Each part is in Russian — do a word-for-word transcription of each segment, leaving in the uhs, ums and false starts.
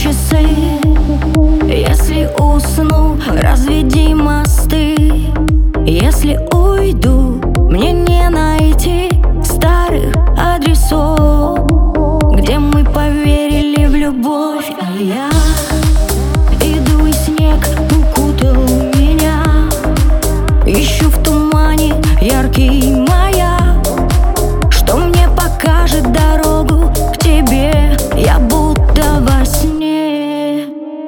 часы. Если усну, разведи мосты. Если уйду, мне не найти старых адресов, где мы поверили в любовь. А я иду, и снег укутал меня. Ищу в тумане яркий маяк, что мне покажет дорогу к тебе. Я будто во сне.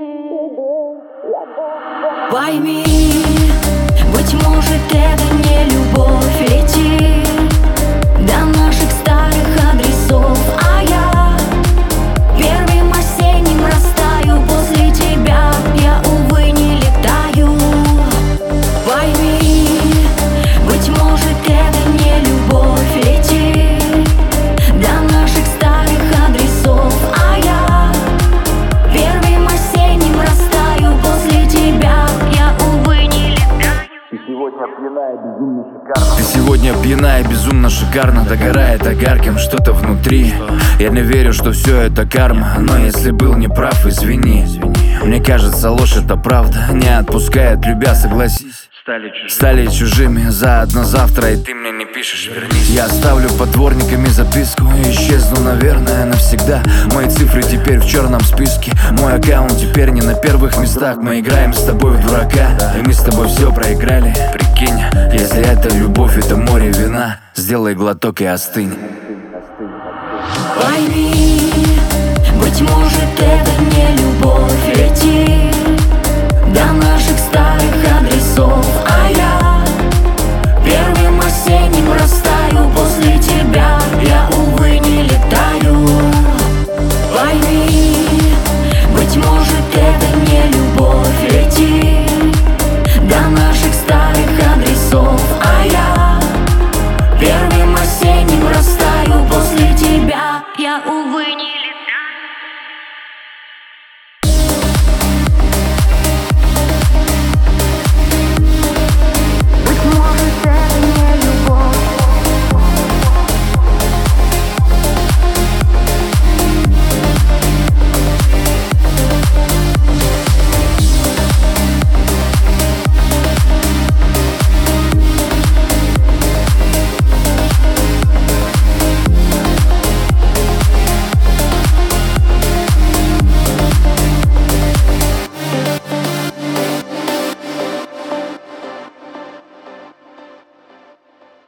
Пойми, быть может, это не любовь. Лети до наших старых адресов, а я первым осенним растаю после тебя. Я, увы, не летаю. Пойми, быть может, это не любовь. Лети до наших старых адресов, а я первым осенним растаю после тебя. Я, увы, не летаю. Ты сегодня пьяная, безумно шикарно. Ты сегодня пьяная, безумно шикарно. Догорает огарком что-то внутри. Я не верю, что все это карма, но если был неправ, извини. Мне кажется, ложь это правда, не отпускает, любя, согласись. Стали чужими заодно завтра, и ты мне не пишешь, вернись. Я оставлю под дворниками записку и исчезну, наверное, навсегда. Мои цифры теперь в черном списке, мой аккаунт теперь не на первых местах. Мы играем с тобой в дурака, и мы с тобой все проиграли. Прикинь, если это любовь, это море вина. Сделай глоток и остынь. Пойми, быть может, это не любовь. Лети до наших старых адресов, а я первым осенним растаю после тебя. Я, увы, не летаю. Пойми, быть может, это не любовь. Лети до наших старых адресов, а я первым осенним растаю после тебя. Я, увы, не